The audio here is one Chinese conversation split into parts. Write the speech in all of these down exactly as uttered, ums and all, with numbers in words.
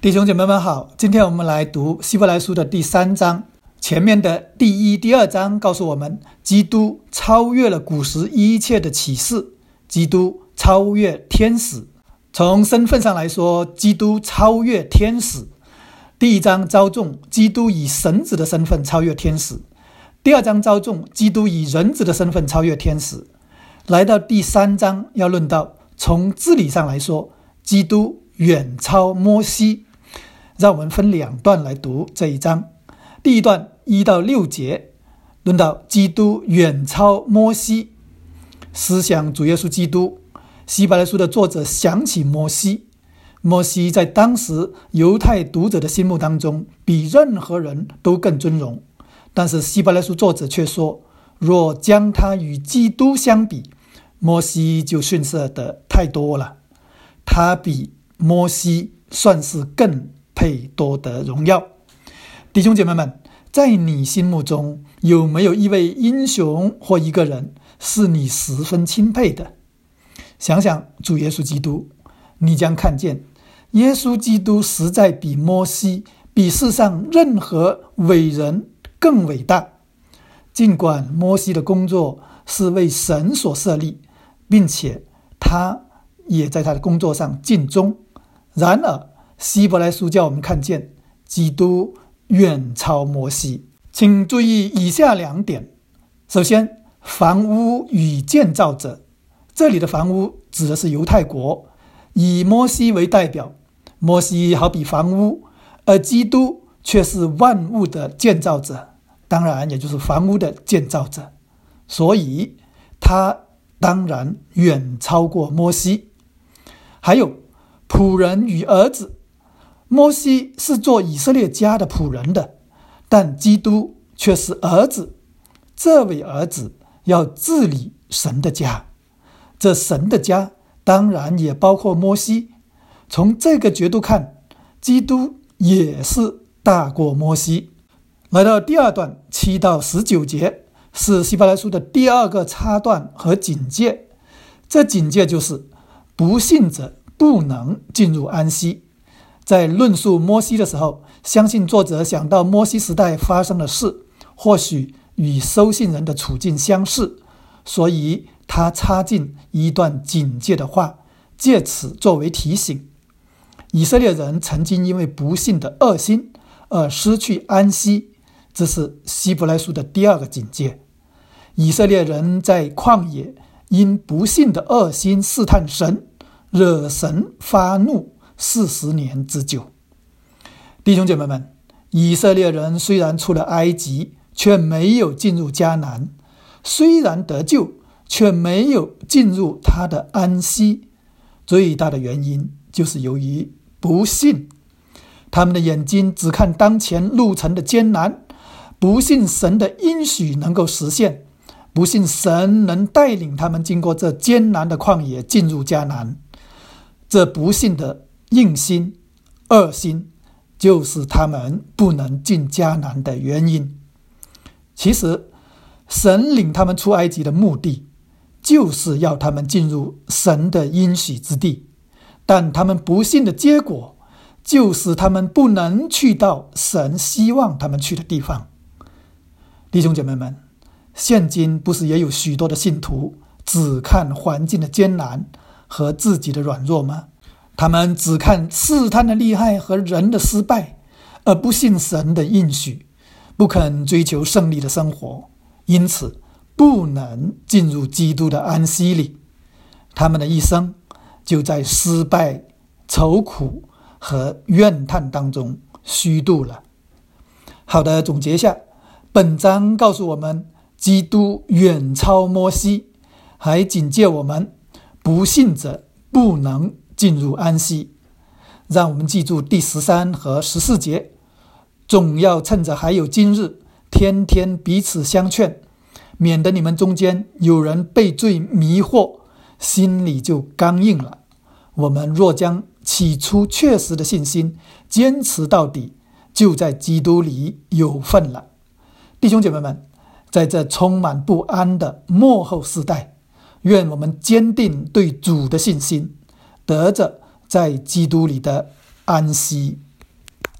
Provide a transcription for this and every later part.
弟兄姐妹们好，今天我们来读希伯来书的第三章。前面的第一、第二章告诉我们，基督超越了古时一切的启示，基督超越天使。从身份上来说，基督超越天使。第一章招重基督以神子的身份超越天使，第二章招重基督以人子的身份超越天使。来到第三章要论到，从治理上来说，基督远超摩西。让我们分两段来读这一章。第一段一到六节论到基督远超摩西，思想主耶稣基督。希伯来书的作者想起摩西，摩西在当时犹太读者的心目当中比任何人都更尊荣，但是希伯来书作者却说，若将他与基督相比，摩西就逊色得太多了，他比摩西算是更配多得荣耀。弟兄姐妹们，在你心目中有没有一位英雄或一个人是你十分钦佩的？想想主耶稣基督，你将看见耶稣基督实在比摩西，比世上任何伟人更伟大。尽管摩西的工作是为神所设立，并且他也在他的工作上尽忠，然而希伯来书叫我们看见基督远超摩西。请注意以下两点。首先，房屋与建造者，这里的房屋指的是犹太国，以摩西为代表，摩西好比房屋，而基督却是万物的建造者，当然也就是房屋的建造者，所以他当然远超过摩西。还有仆人与儿子，摩西是做以色列家的仆人的，但基督却是儿子，这位儿子要治理神的家，这神的家当然也包括摩西。从这个角度看，基督也是大过摩西。来到第二段七到十九节，是希伯来书的第二个插段和警戒。这警戒就是不信者不能进入安息。在论述摩西的时候，相信作者想到摩西时代发生的事，或许与收信人的处境相似，所以他插进一段警戒的话，借此作为提醒。以色列人曾经因为不信的恶心而失去安息，这是希伯来书的第二个警戒。以色列人在旷野因不信的恶心试探神，惹神发怒四十年之久。弟兄姐妹们，以色列人虽然出了埃及，却没有进入迦南，虽然得救，却没有进入他的安息。最大的原因就是由于不信，他们的眼睛只看当前路程的艰难，不信神的应许能够实现，不信神能带领他们经过这艰难的旷野进入迦南。这不信的硬心、恶心，就是他们不能进迦南的原因。其实神领他们出埃及的目的，就是要他们进入神的应许之地，但他们不信的结果，就是他们不能去到神希望他们去的地方。弟兄姐妹们，现今不是也有许多的信徒只看环境的艰难和自己的软弱吗？他们只看试探的厉害和人的失败，而不信神的应许，不肯追求胜利的生活，因此不能进入基督的安息里。他们的一生就在失败、愁苦和怨叹当中虚度了。好的，总结一下，本章告诉我们基督远超摩西，还警戒我们不信者不能进入安息。让我们记住第十三和十四节，总要趁着还有今日，天天彼此相劝，免得你们中间有人被罪迷惑，心里就刚硬了。我们若将起初确实的信心坚持到底，就在基督里有份了。弟兄姐妹们，在这充满不安的末后世代，愿我们坚定对主的信心，得着在基督里的安息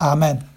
阿们。